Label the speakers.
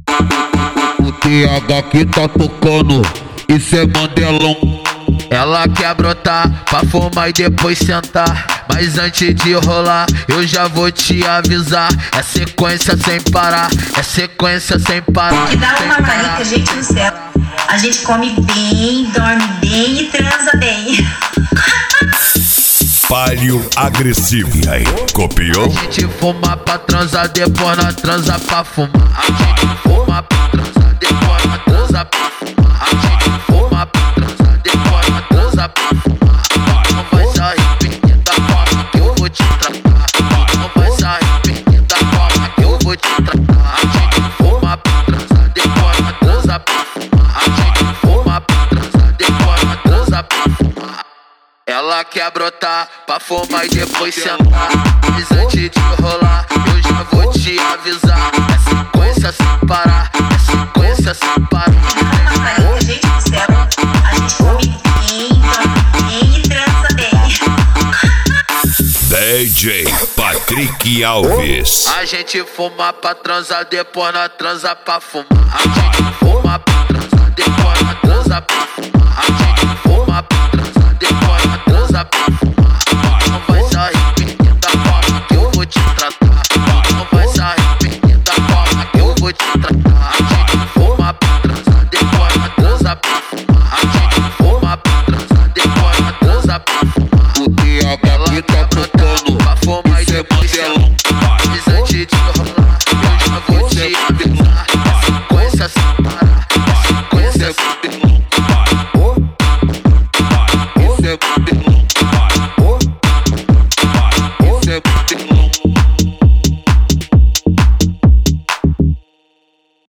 Speaker 1: O TH que tá tocando, isso é Mandelão.
Speaker 2: Ela quer brotar pra fumar e depois sentar, mas antes de rolar eu já vou te avisar. É sequência sem parar, é sequência sem parar.
Speaker 3: Que dá uma marica, gente do céu. A gente come bem, dorme bem e transa bem.
Speaker 4: Palio agressivo. E aí, copiou?
Speaker 2: A gente fuma pra transar, depois nós transa pra fumar. A gente fuma pra transar, depois nós transa pra fumar. A gente fuma pra transar, depois nós transa pra fumar. Não vai se arrepender da forma que eu vou te tratar. Não vai se arrepender da forma que eu vou te tratar. A gente fuma pra transar, depois nós transa pra fumar. A gente fuma pra transar, depois nós transa pra fumar. Ela quer brotar pra fumar e depois sentar, mas antes de rolar eu já vou te avisar. É sequência sem parar, é sequência sem parar.
Speaker 3: Uma marica, gente do céu. A gente come bem, dorme bem e transa bem.
Speaker 4: DJ Patrick Alves.
Speaker 2: A gente fuma pra transar, depois nós transa pra fumar. A gente fuma pra transar, depois nós transa pra fumar. A gente fuma